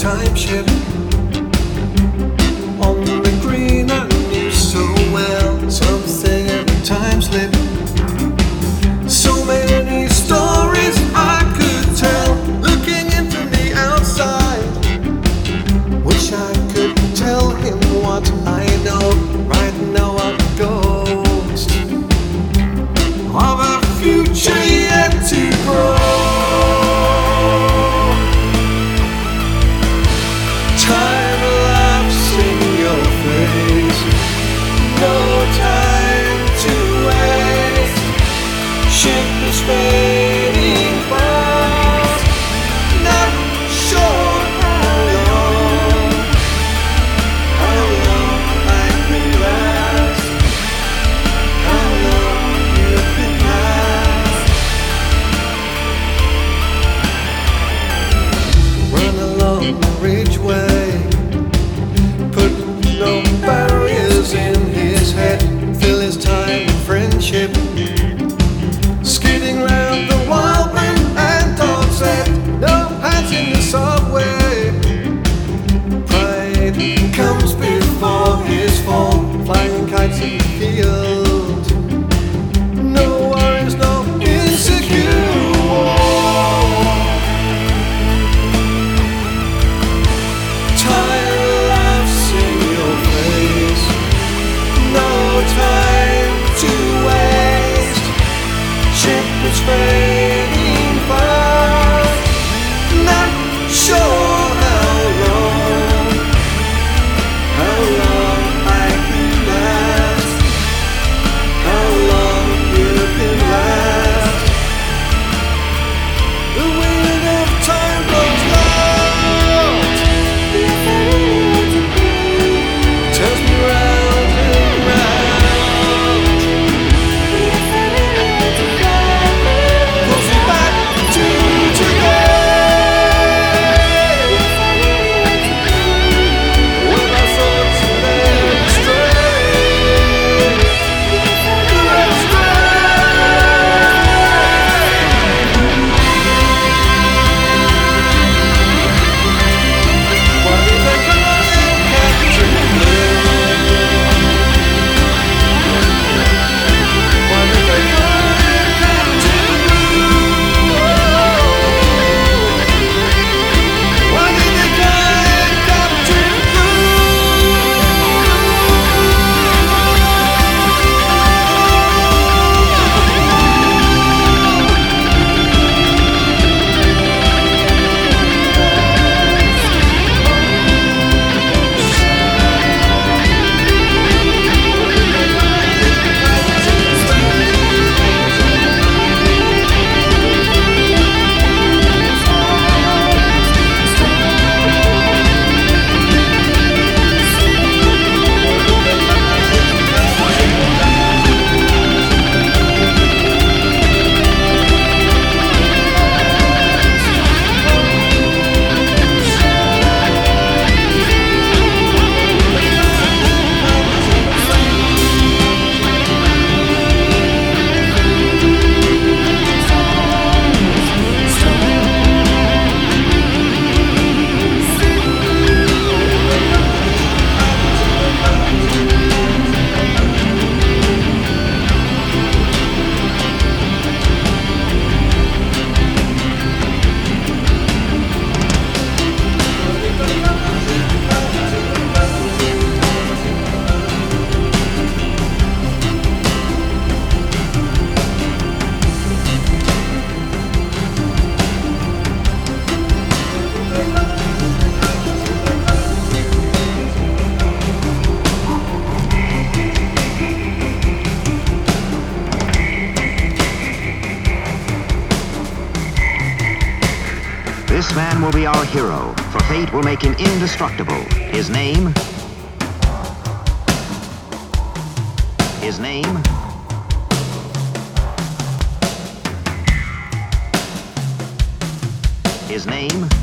time ship on the green I knew so well. Something in a time slip. So many stories I could tell, looking in from the outside. Wish I could tell him what I know. Right now I'm a ghost of a future yet to grow. Time laughs in your face, no time to waste. Ship is fading fast, not sure how long I can last, how long you can last. Run along the ridgeway, put no barriers in his head, fill his time with friendship. Skidding round the wild man and dog said, no hats in the subway. Pride comes before his fall, flying kites in the field. No worries, no insecure war. Time laughs in your face, no time to waste. Ship is fading fast, not sure how long I can last, how long you can last. The wind of time blows loud, turns me round and round, pulls me back to today, when my thoughts led astray, led astray. Why did they call him Captain Blue? Why did they call him Captain Blue? Why did they call him Captain This man will be our hero, for fate will make him indestructible. His name? His name? His name?